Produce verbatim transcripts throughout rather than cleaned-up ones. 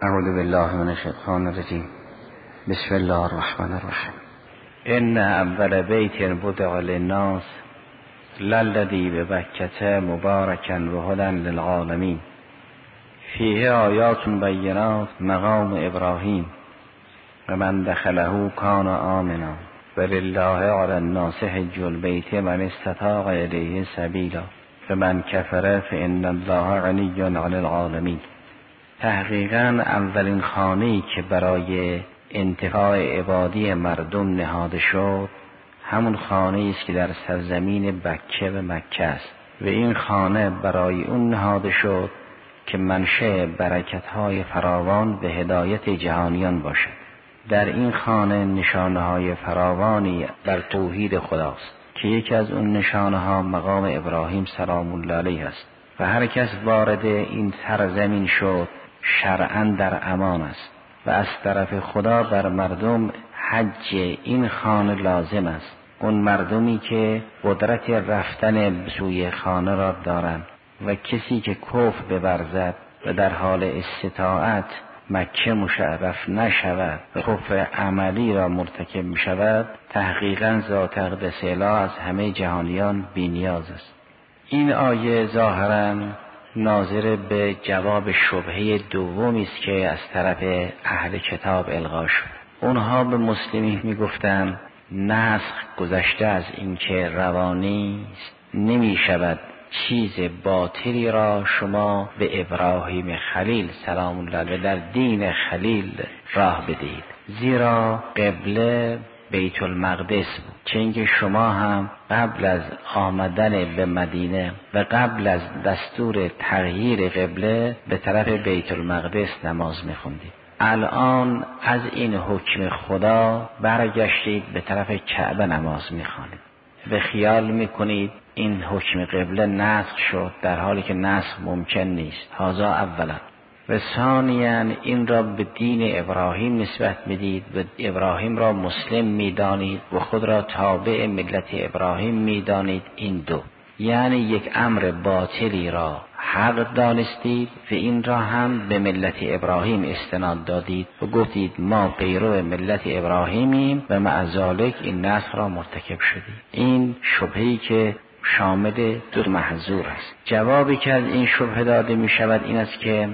اعوذ بالله من الشیطان الرجیم. بسم الله الرحمن الرحیم. ان اول بیت بدع للناس للذی ببکة مبارکا وهدی للعالمین فیه آیات بینات مقام ابراهیم و من دخله کان آمنا ولله علی الناس حج البیت من استطاع الیه سبیلا فمن کفر فان الله غنی عن العالمین. تحقیقاً اولین خانه‌ای که برای انتفاع عبادی مردم نهاده شد همون خانه‌ای است که در سرزمین بکه و مکه است و این خانه برای اون نهاده شد که منشأ برکت‌های فراوان به هدایت جهانیان باشد. در این خانه نشانه‌های فراوانی بر توحید خداست که یکی از اون نشانه‌ها مقام ابراهیم سلام الله علیه است و هر کس وارد این سرزمین شد شرعاً در امان است و از طرف خدا بر مردم حج این خانه لازم است. اون مردمی که قدرت رفتن سوی خانه را دارند و کسی که کفر بورزد و در حال استطاعت مکه مشرف نشود و کفر عملی را مرتکب می شود تحقیقاً ذات اقدس اله از همه جهانیان بی نیاز است. این آیه ظاهراً ناظر به جواب شبهه دومی است که از طرف اهل کتاب القا شد. اونها به مسلمین میگفتند نسخ گذشته از اینکه روانی است، نمی شود چیز باطلی را شما به ابراهیم خلیل سلام الله علیه در دین خلیل راه بدهید، زیرا قبله بیت المقدس بود، چه اینکه شما هم قبل از آمدن به مدینه و قبل از دستور تغییر قبله به طرف بیت المقدس نماز می‌خوندید. الان از این حکم خدا برگشتید به طرف کعبه نماز می‌خوانید. به خیال می‌کنید این حکم قبله نسخ شد در حالی که نسخ ممکن نیست. هذا اولا. و ثانیاً این را به دین ابراهیم نسبت میدید و ابراهیم را مسلم میدانید و خود را تابع ملت ابراهیم میدانید. این دو یعنی یک امر باطلی را حق دانستید و این را هم به ملت ابراهیم استناد دادید و گفتید ما پیرو ملت ابراهیمیم و مع ذالک این نسخ را مرتکب شدید. این شبهه‌ای که شامل دو محظور است. جوابی که از این شبهه داده می شود این است که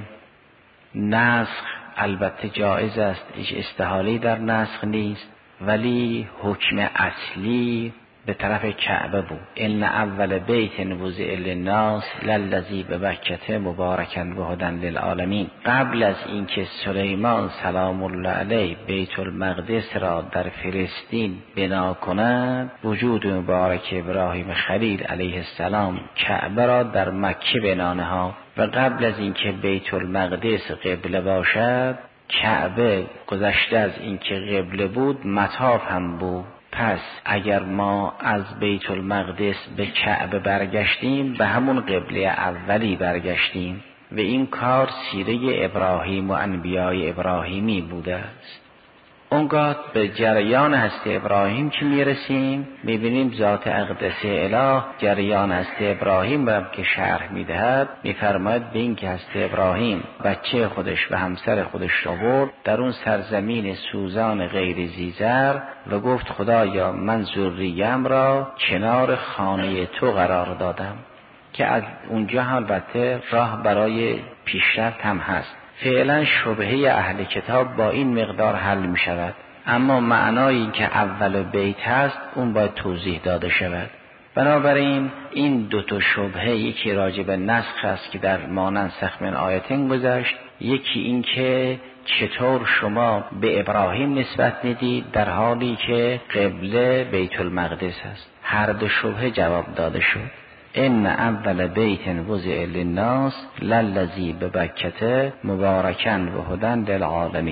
نسخ البته جایز است، هیچ استحالی در نسخ نیست، ولی حکم اصلی به طرف کعبه بود. ان اول بیت وضع للناس للذی ببکة مبارکا وهدی للعالمین. قبل از اینکه سلیمان سلام الله علیه بیت المقدس را در فلسطین بنا کند، وجود مبارک ابراهیم خلیل علیه السلام کعبه را در مکه بنا نهاد و قبل از اینکه بیت المقدس قبله باشد کعبه گذشته از اینکه قبله بود مطاف هم بود. پس اگر ما از بیت المقدس به کعبه برگشتیم به همون قبله اولی برگشتیم و این کار سیره ابراهیم و انبیای ابراهیمی بوده است. اونگاه به جریان هست ابراهیم که میرسیم میبینیم ذات اقدس اله جریان هست ابراهیم را که شرح میدهد میفرماید به این که هست ابراهیم بچه خودش و همسر خودش را برد در اون سرزمین سوزان غیر زیزر و گفت خدایا من ذریم را کنار خانه تو قرار دادم، که از اونجا هم البته راه برای پیشرفت هم هست. فعلا شبهه اهل کتاب با این مقدار حل می شود، اما معنایی که اول بیت هست اون باید توضیح داده شود. بنابراین این دو تا شبهه، یکی راجع به نسخ است که در مانند سخت من آیتین گذشت، یکی این که چطور شما به ابراهیم نسبت میدید در حالی که قبله بیت المقدس است. هر دو شبهه جواب داده شد. ان اول بیت وضع للناس للذی ببکة مبارکا وهدی للعالمین.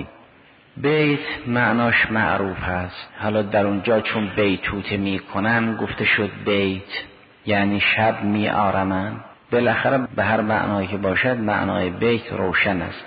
بیت معناش معروف است. حالا در اونجا چون بیتوته می کنن گفته شد بیت یعنی شب می آرمن. بالاخره به هر معنایی که باشد معنای بیت روشن است.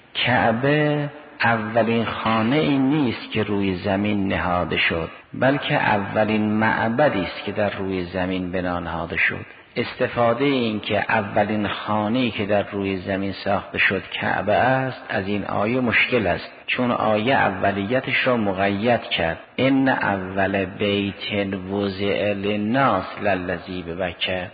کعبه اولین خانه این نیست که روی زمین نهاده شد، بلکه اولین معبدی است که در روی زمین بنا نهاده شد. استفاده این که اولین خانه‌ای که در روی زمین ساخته شد کعبه است از این آیه مشکل است، چون آیه اولیتش را مقید کرد. ان اول بیت وضع للناس للذی ببکه.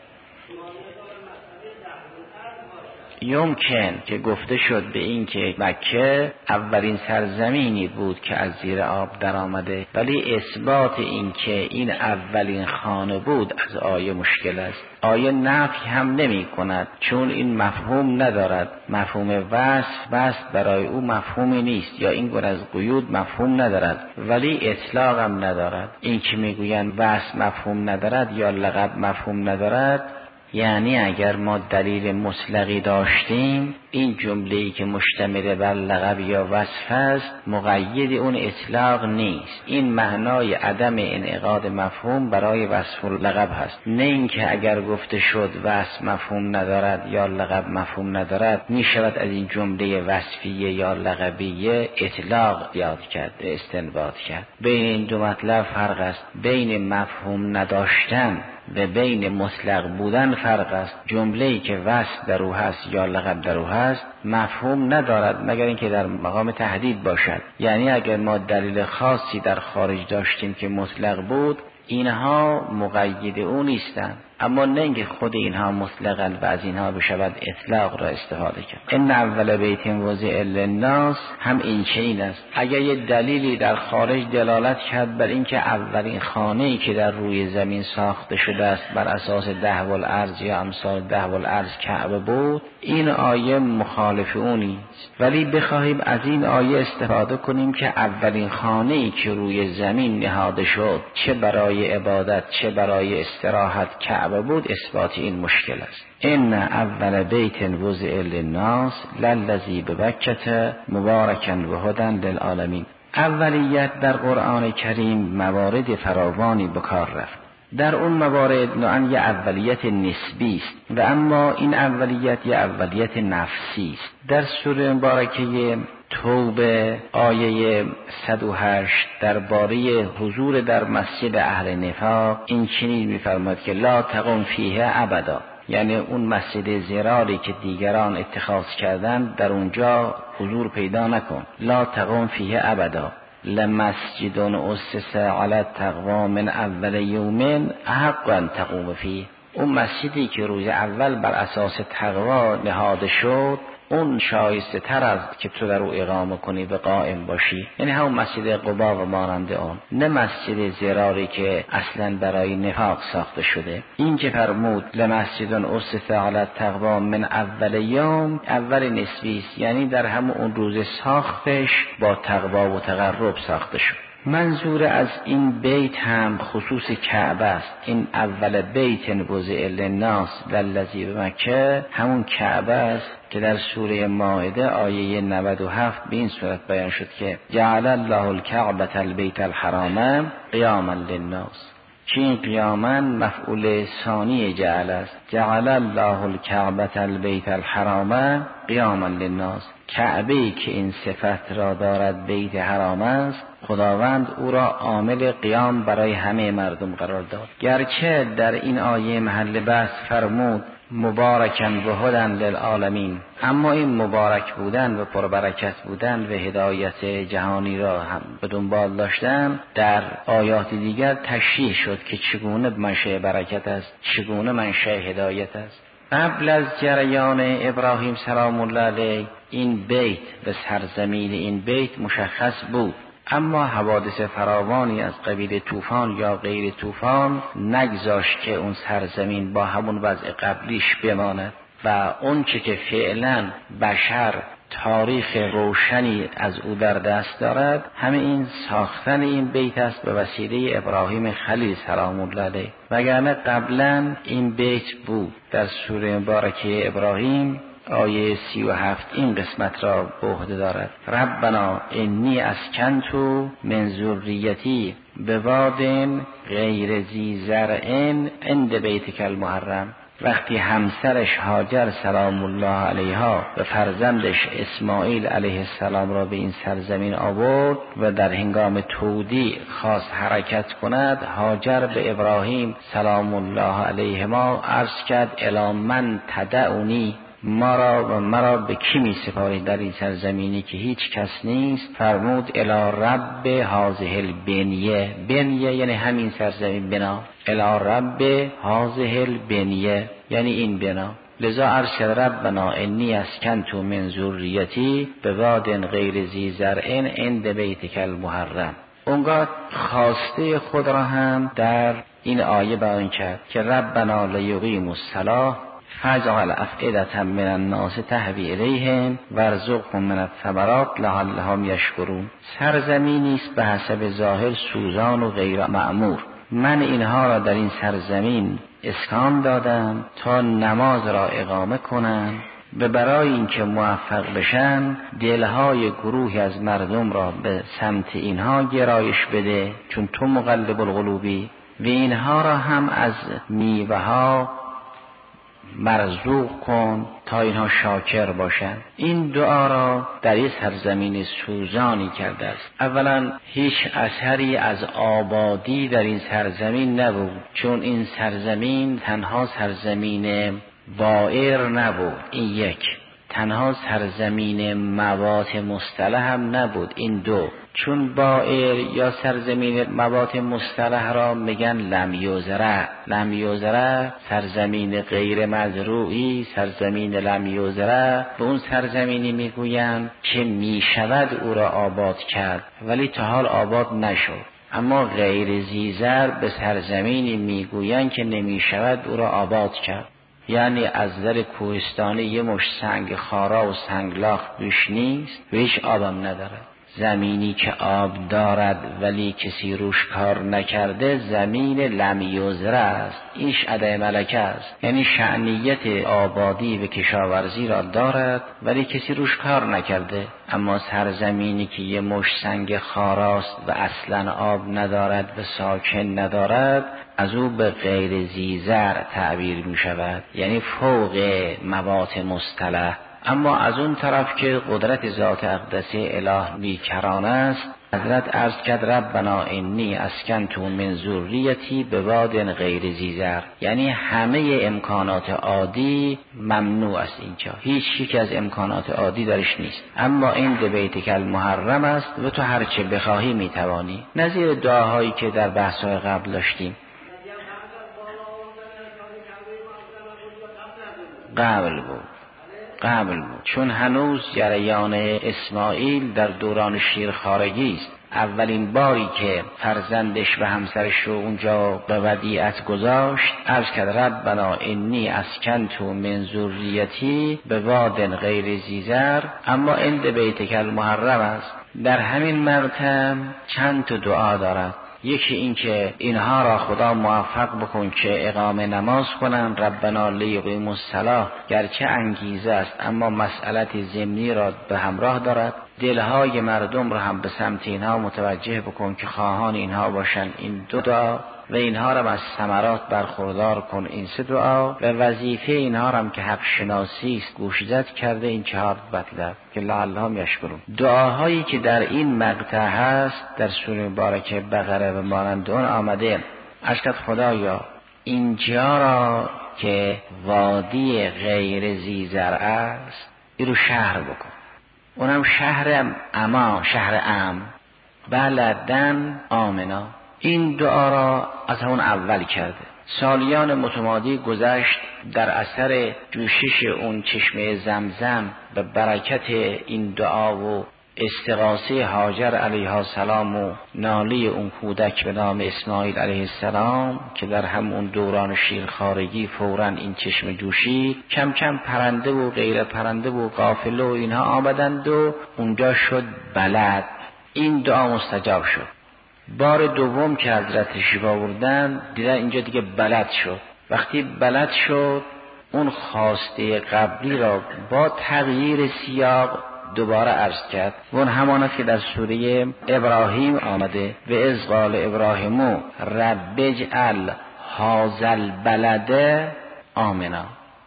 یمکن که گفته شد به این که مکه اولین سرزمینی بود که از زیر آب در آمده، ولی اثبات این که این اولین خانه بود از آیه مشکل است. آیه نفی هم نمی کند، چون این مفهوم ندارد. مفهوم وصف وصف برای او مفهومی نیست، یا این گونه از قیود مفهوم ندارد، ولی اطلاق هم ندارد. این که میگویند وصف مفهوم ندارد یا لقب مفهوم ندارد، یعنی اگر ما دلیل مطلقی داشتیم، این جمله‌ای که مشتمل بر لقب یا وصف است مقید اون اطلاق نیست. این معنای عدم انعقاد مفهوم برای وصف و لقب هست، نه اینکه اگر گفته شد وصف مفهوم ندارد یا لقب مفهوم ندارد می شود از این جمله وصفیه یا لقبیه اطلاق یاد کرد، استنباط کرد. بین این دو مطلب فرق است. بین مفهوم نداشتن و بین مطلق بودن فرق است. جمله‌ای که وصف در او هست یا لقب در او هست مفهوم ندارد مگر اینکه در مقام تهدید باشد. یعنی اگر ما دلیل خاصی در خارج داشتیم که مطلق بود، اینها مقید او نیستند، اما نه اینکه خود اینها مطلقاً و از اینها بشود اطلاق را استفاده کرد. ان اول بیت وضع للناس هم این چنین است. اگر یه دلیلی در خارج دلالت کرد بر اینکه اولین خانه‌ای که در روی زمین ساخته شده است بر اساس ده والارض یا امثال ده والارض کعبه بود، این آیه مخالف اونی است. ولی بخواهیم از این آیه استفاده کنیم که اولین خانه‌ای که روی زمین نهاده شد چه برای عبادت چه برای استراحت کعبه بود، اثبات این مشکل است. ان اول بیت وضع للناس للذی ببکة مبارکا و هدی للعالمین. اولیت در قرآن کریم موارد فراوانی به کار رفت. در اون موارد نوعاً یه اولیت نسبی است و اما این اولیت یه اولیت نفسی است. در سوره مبارکه توبه آیه صد و هشت درباره حضور در مسجد اهل نفاق این چنین می‌فرماید که لا تقم فیه ابدا، یعنی اون مسجد زراری که دیگران اتخاذ کردن در اونجا حضور پیدا نکن. لا تقم فیه ابدا لمسجد اسس علی التقوی من اول یوم احق ان تقوم فیه. اون مسجدی که روز اول بر اساس تقوا نهاده شد اون شایسته تر از که تو در او اقامه کنی و قائم باشی، یعنی همون مسجد قبا و مانند اون، نه مسجد زراری که اصلا برای نفاق ساخته شده. این که فرمود لمسجد اسس علی التقوی من اول یوم، اول نسبی است، یعنی در همون اون روز ساختش با تقوا و تقرب ساخته شد. منظور از این بیت هم خصوص کعبه است. این اول بیت وضع للناس للذی بمکه همون کعبه است که در سوره مائده آیه نود و هفت به این صورت بیان شد که جعل الله الکعبة البیت الحرام قیاما للناس. که این قیاما مفعول ثانی جعل است. جعل الله الکعبة البیت الحرام قیاما للناس. کعبه‌ای که این صفت را دارد بیت حرام است، خداوند او را عامل قیام برای همه مردم قرار داد. گرچه در این آیه محل بحث فرمود مبارکاً و هدی للعالمین، اما این مبارک بودن و پربرکت بودن و هدایت جهانی را هم به دنبال داشتن در آیات دیگر تشریح شد که چگونه منشأ برکت است، چگونه منشأ هدایت است. قبل از جریان ابراهیم سلام الله علیه این بیت و سرزمین این بیت مشخص بود، اما حوادث فراوانی از قبیل طوفان یا غیر طوفان نگذاشت که اون سرزمین با همون وضع قبلیش بماند و اون چه که فعلا بشر تاریخ روشنی از او در دست دارد همه این ساختن این بیت است به وسیله ابراهیم خلیل سلام الله علیه. وگرنه قبلا این بیت بود. در سوره مبارکه ابراهیم آیه سی و هفت این قسمت را به عهده دارد. ربنا انی اسکنت من ذریتی بواد غیر ذی زرع عند بیتک المحرم. وقتی همسرش هاجر سلام الله علیها و فرزندش اسماعیل علیه السلام را به این سرزمین آورد و در هنگام تودیع خواست حرکت کند، هاجر به ابراهیم سلام الله علیهما عرض کرد الی من تدعونی، ما را و مرا به کی می سپارید در این سرزمینی که هیچ کس نیست؟ فرمود الی رب هذه البنیه، بنیه یعنی همین سرزمین، بنا، الی رب هذه البنیه یعنی این بنا. لذا ارشد ربنا انی اسکنت من ذریتی بواد غیر ذی زرع عند بیتک المحرم. اونگاه خواسته خود را هم در این آیه بیان کرد که ربنا لیقیموا الصلاة فاجعل افئدة من الناس تهوی الیهم وارزقهم من الثمرات لعلهم یشکرون. سرزمینی است به حسب ظاهر سوزان و غیر معمور. من اینها را در این سرزمین اسکان دادم تا نماز را اقامه کنند و برای اینکه موفق بشن دلهای گروهی از مردم را به سمت اینها گرایش بده، چون تو مقلب القلوبی، و اینها را هم از میوه ها مرزوق کن تا اینها شاکر باشند. این دعا را در این سرزمین سوزانی کرده است. اولا هیچ اثری از آبادی در این سرزمین نبود، چون این سرزمین تنها سرزمین بائر نبود، این یک. تنها سرزمین موات مصطلح هم نبود، این دو. چون بائر یا سرزمین موات مصطلح را میگن لم یزرع، لم یزرع سرزمین غیر مزروعی، سرزمین لم یزرع به اون سرزمینی میگویند که میشود او را آباد کرد ولی تا حال آباد نشد. اما غیر زیزر به سرزمینی میگویند که نمیشود او را آباد کرد، یعنی از نظر کوهستانی یه مش سنگ خارا و سنگلاخ بیش نیست و هیچ آبم نداره. زمینی که آب دارد ولی کسی روش کار نکرده زمین لم یزرع است، اینش ادای ملکه است، یعنی شأنیت آبادی و کشاورزی را دارد ولی کسی روش کار نکرده. اما سرزمینی که یه مش سنگ خاراست و اصلا آب ندارد و ساکن ندارد، از او به غیر زیزر تعبیر می شود، یعنی فوق موات مصطلح. اما از اون طرف که قدرت ذات اقدسه اله بیکران است، حضرت عرض کرد ربنا انی اسکنت من ذریتی بواد غیر ذی زرع، یعنی همه امکانات عادی ممنوع است اینجا، هیچ یک از امکانات عادی درش نیست، اما این بیتک المحرم است و تو هر چه بخواهی میتوانی. نظیر دعاهایی که در بحث‌های قبل داشتیم قبل بود قبل بود چون هنوز جریان اسماعیل در دوران شیرخوارگی است. اولین باری که فرزندش و همسرش رو اونجا به ودیعت گذاشت، عرض کرد ربنا انی اسکنت من ذریتی بواد غیر ذی زرع، اما عند بیتک المحرم است. در همین مرتبه چند تا دعا دارد. یکی این که اینها را خدا موفق بکن که اقامه نماز کنند، ربنا لیقیموا الصلاة، گرچه انگیزه است اما مسئلت ضمنی را به همراه دارد. دلهای مردم را هم به سمت اینها متوجه بکن که خواهان اینها باشند، این دو دعا، و اینها را از ثمرات برخوردار کن، این سه دعا، و وظیفه اینها را هم که حق شناسی است گوشزد کرده، این چهار مطلب که لعلهم یشکرون. دعاهایی که در این مقطع هست در سوره مبارکه بقره و مانند اون آمده، اشکت خدایا اینجا را که وادی غیر ذی زرع است این رو شهر بکن، اونم شهر اما، شهر ام، بلدن آمنا. این دعا را از همون اول کرده. سالیان متمادی گذشت، در اثر جوشش اون چشمه زمزم به برکت این دعا و استغاثه هاجر علیها السلام و نالی اون کودک به نام اسماعیل علیه السلام که در همون دوران شیرخوارگی فوراً این چشم جوشید، کم کم پرنده و غیر پرنده و قافله و اینها آمدند و اونجا شد بلد. این دعا مستجاب شد. بار دوم که حضرت تشریف آوردن دیدن اینجا دیگه بلد شد. وقتی بلد شد اون خواسته قبلی را با تغییر سیاق دوباره عرض کرد. اون همانست که در سوره ابراهیم آمده و اذ قال ابراهیم رب اجعل هذا البلد آمنا.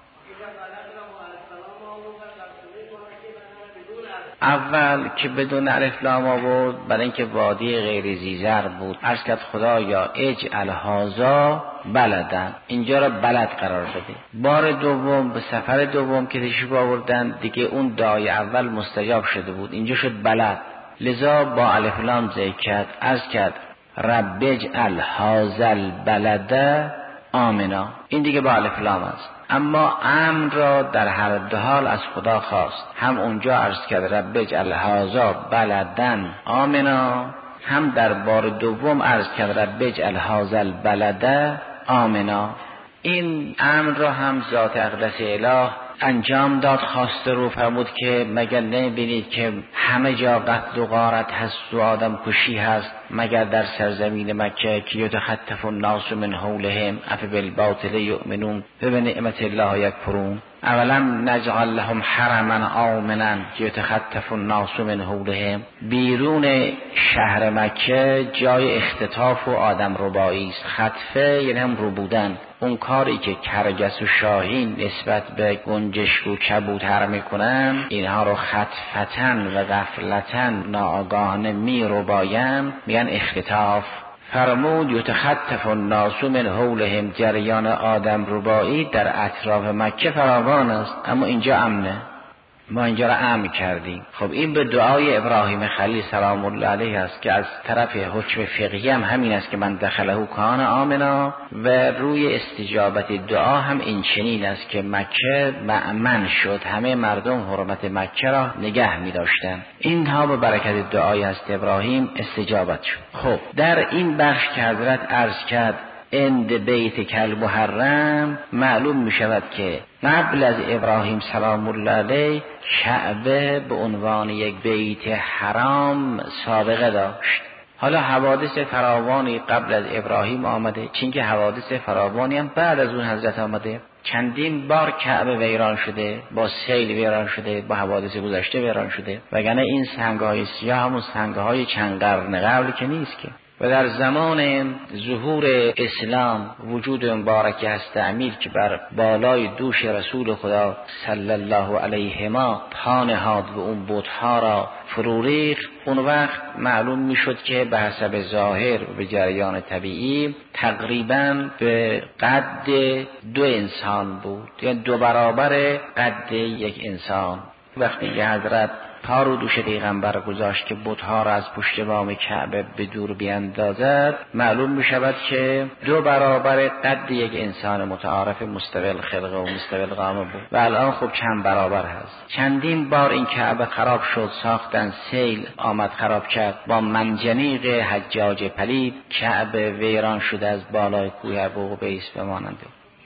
اول که بدون الف لام آورد برای اینکه وادی غیر زیزر بود، عرض کرد خدایا اجعل هذا بلدن، اینجا را بلد قرار بده. بار دوم به سفر دوم که تشریف آوردن دیگه اون دعای اول مستجاب شده بود، اینجا شد بلد، لذا با الف لام ذکر کرد. عرض کرد رب اجعل هذا البلد آمنا، این دیگه با الف لام است. اما امر را در هر دو حال از خدا خواست، هم اونجا عرض کرد رب اجعل هذا بلدن آمنا، هم در بار دوم عرض کرد رب اجعل هذا البلد آمنا. این امر را هم ذات اقدس اله انجام داد، خواسته رو فرمود که مگر نمی‌بینید که همه جا قتل و غارت هست و آدم کشی هست مگر در سرزمین مکه که یتخطف الناس من حولهم افبالباطل یؤمنون وبنعمت الله یکفرون اولم نجعل لهم حرما آمنا یتخطف الناس من حولهم. بیرون شهر مکه جای اختطاف و آدم ربایی است. خطفه یعنی هم ربودن، اون کاری که کرگس و شاهین نسبت به گنجشک و کبوتر میکنن، اینها رو خطفتن و غفلتن ناآگاهانه می رباین، میگن اختطاف. فرمود یتخطف الناس من حولهم، جریان آدم ربایی در اطراف مکه فراوان است، اما اینجا امنه، ما اینجا را امن کردیم. خب این به دعای ابراهیم خلیل سلام الله علیه است که از طرف حکم فقهی هم همین است که من دخله کان آمنا، و روی استجابت دعا هم این چنین است که مکه مأمن شد، همه مردم حرمت مکه را نگه می داشتن. اینها به برکت دعای است ابراهیم استجابت شد. خب در این بخش که حضرت عرض کرد اند بیت کل محرم، معلوم می شود که قبل از ابراهیم سلام الله علیه کعبه به عنوان یک بیت حرام سابقه داشت. حالا حوادث فراوانی قبل از ابراهیم آمده، چون که حوادث فراوانی هم بعد از اون حضرت آمده. چندین بار کعبه ویران شده، با سیل ویران شده، با حوادث گذشته ویران شده، وگرنه این سنگ‌های سیاه همون سنگ‌های چند قرن قبل که نیست که. و در زمان ظهور اسلام وجود مبارک هست امیر که بر بالای دوش رسول خدا صلی الله علیه ما پا نهاد و اون بت‌ها را فرو ریخت، اون وقت معلوم میشد که به حسب ظاهر و به جریان طبیعی تقریباً به قد دو انسان بود، یعنی دو برابر قد یک انسان. وقتی که حضرت پا رو دوش پیغمبر گذاشت که بت‌ها را از پشت بام کعبه به دور بیاندازد، معلوم می شود که دو برابر قد یک انسان متعارف مستقل خلقه و مستقل قامه بود و الان خب چند برابر هست. چندین بار این کعبه خراب شد، ساختن، سیل آمد خراب کرد، با منجنیق حجاج پلید کعبه ویران شده از بالای کوه ابو قبیس بماننده.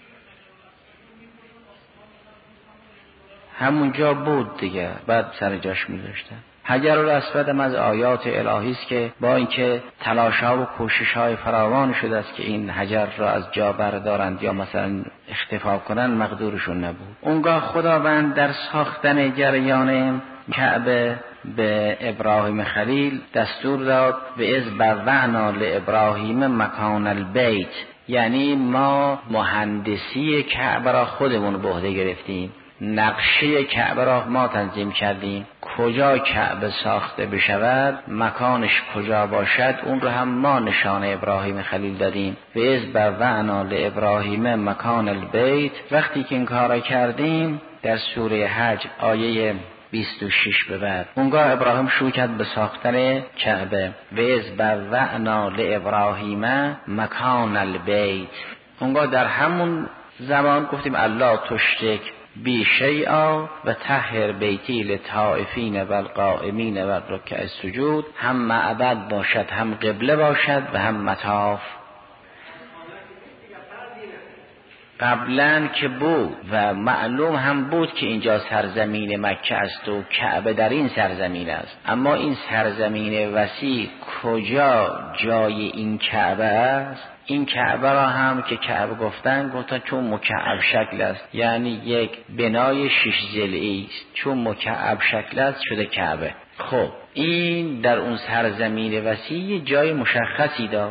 همونجا بود دیگه، بعد سر جاش میذاشتن. حجر الاسود هم از آیات الهی است که با اینکه تلاش‌ها و کوشش‌های فراوان شده است که این حجر را از جا بردارند یا مثلا اختفا کنند، مقدورشون نبود. اونگاه خداوند در ساختن جریان کعبه به ابراهیم خلیل دستور داد به از بوعنا لابراهیم مکان البیت، یعنی ما مهندسی کعبه را خودمون به عهده گرفتیم، نقشه کعبه را ما تنظیم کردیم، کجا کعبه ساخته بشود، مکانش کجا باشد، اون رو هم ما نشان ابراهیم خلیل دادیم. و از بوعنا لابراهیم مکان البیت، وقتی که این کارا کردیم در سوره حج آیه بیست و شش به بعد اونگاه ابراهیم شروع کرد به ساختن کعبه. و از بوعنا لابراهیم مکان البیت، اونگاه در همون زمان گفتیم الله تشرک بی شیئا و طهر بیتی للطائفین و القائمین و رکع السجود، هم معبد باشد، هم قبله باشد و هم مطاف. قبلا که بود و معلوم هم بود که اینجا سرزمین مکه است و کعبه در این سرزمین است، اما این سرزمین وسیع کجا جای این کعبه است؟ این کعبه را هم که کعبه گفتن گفتن چون مکعب شکل است، یعنی یک بنای شش ضلعی است، چون مکعب شکل است شده کعبه. خب این در اون سرزمین وسیع جای مشخصی داشت.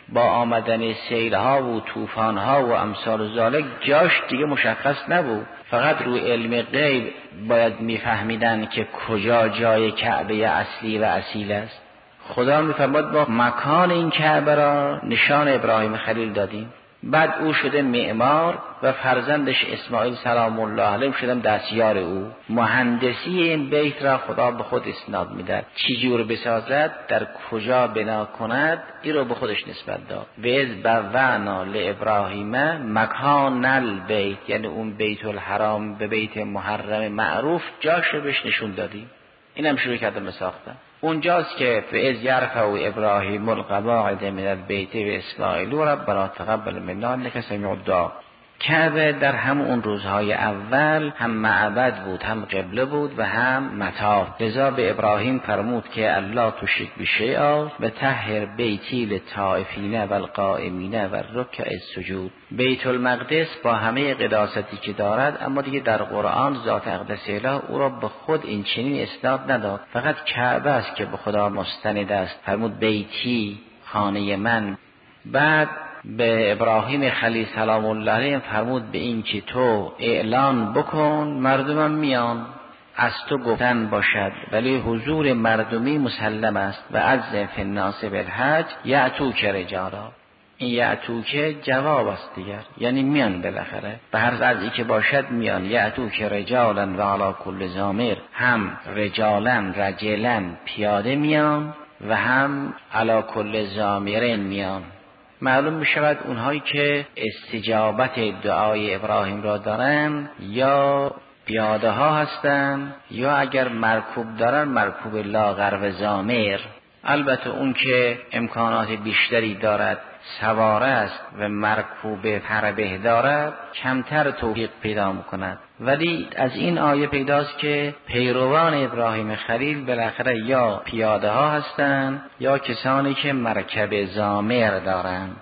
با آمدن سیلها و طوفانها و امثال ذالک جاش دیگه مشخص نبود. فقط روی علم غیب باید میفهمیدن که کجا جای کعبه اصلی و اصیل است. خدا میفرماد با مکان این کعبه را نشان ابراهیم خلیل دادیم. بعد او شده معمار و فرزندش اسماعیل سلام الله علیه شدن دستیار او. مهندسی این بیت را خدا به خود اسناد میداد. چی جور بسازد، در کجا بنا کند، این رو به خودش نسبت داد. و از بوعنا لابراهیم مکان البیت، یعنی اون بیت الحرام به بیت محرم معروف جاش رو بهش نشون دادیم. اینم شروع کردم به ساختن. اونجاست که فاذ یرفع ابراهیم القواعد من البیت و اسماعیل ربنا تقبل منا انک سمیع الدعا. کعبه در همون روزهای اول هم معبد بود، هم قبله بود و هم متاع. لذا به ابراهیم فرمود که الله تشرک بشیئا و طهر بیتی للطائفین و القائمین و الرکع السجود. بیت المقدس با همه قداستی که دارد، اما دیگه در قرآن ذات اقدس اله او را به خود این چنین اسناد نداد. فقط کعبه است که به خدا مستند است. فرمود بیتی، خانه من. بعد به ابراهیم خلیل سلام الله علیه فرمود به این که تو اعلان بکن مردمم میان، از تو گفتن باشد ولی حضور مردمی مسلم است. و عزم فی الناس بالحج یأتوک رجالا. این یأتوک جواب است دیگر، یعنی میان بالاخره به هر وضعی که باشد میان. یأتوک رجالا و علی کل ضامر، هم رجالا رجلا پیاده میان و هم علی کل ضامرین میان. معلوم می شود اونهایی که استجابت دعای ابراهیم را دارن یا پیاده ها هستن یا اگر مرکوب دارن مرکوب لاغر و ضامر. البته اون که امکانات بیشتری دارد سواره است و مرکوب فربه دارد کمتر توفیق پیدا میکند. ولی از این آیه پیداست که پیروان ابراهیم خلیل بالاخره یا پیاده ها هستند یا کسانی که مرکب ضامر دارند.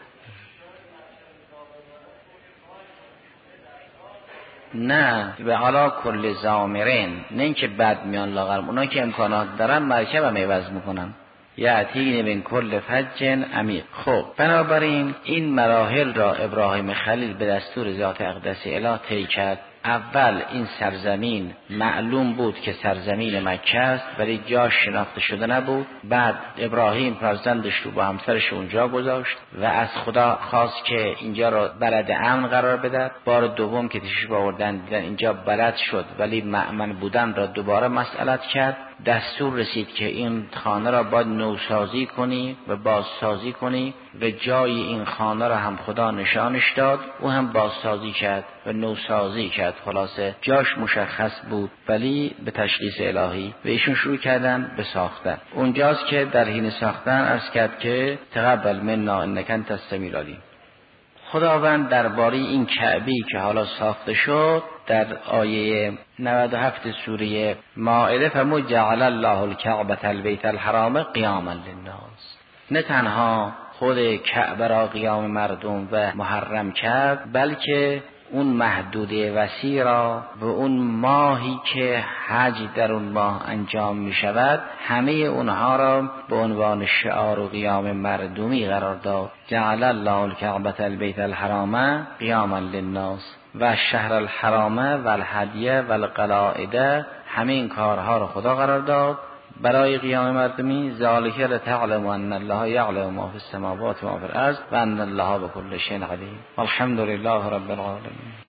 نه و حالا کل ضامرین، نه اینکه بد میان لاغر، اونا که امکانات دارن مرکب هم عوض میکنن. یأتین من کل فج عمیق. خب بنابراین این مراحل را ابراهیم خلیل به دستور ذات اقدس اله طی کرد. اول این سرزمین معلوم بود که سرزمین مکه است ولی جاش شناخته شده نبود. بعد ابراهیم فرزندش رو با همسرش اونجا گذاشت و از خدا خواست که اینجا را بلد امن قرار بده. بار دوم که تشریف آوردن دیدن اینجا بلد شد ولی مأمن بودن را دوباره مسئلت کرد. دستور رسید که این خانه را باید نوسازی کنی و بازسازی کنی و جای این خانه را هم خدا نشانش داد. او هم بازسازی کرد و نوسازی کرد. خلاصه جاش مشخص بود ولی به تشخیص الهی و ایشون شروع کردن به ساختن. اونجاست که در حین ساختن عرض کرد که تقبل منا انک انت السمیع العلیم. خداوند درباره این کعبه‌ای که حالا ساخته شد در آیه نود و هفت سوره مائده فرمود جعل الله الکعبة البیت الحرام قیاما للناس. نه تنها خود کعبه را قیام مردم و محرم کرد بلکه اون محدوده وسیع را و اون ماهی که حج در اون ماه انجام می شود همه اونها را به عنوان شعار و قیام مردمی قرار داد. جعل الله الکعبة البیت الحرام قیاما للناس و شهر الحرام و الهدیه و القلائد، همه این کارها را خدا قرار داد برای قیام مردمی. ذالک لتعلم ان الله یعلم ما فی السماوات و ما فی الارض و ان الله بكل شیء علیم. الحمد لله رب العالمین.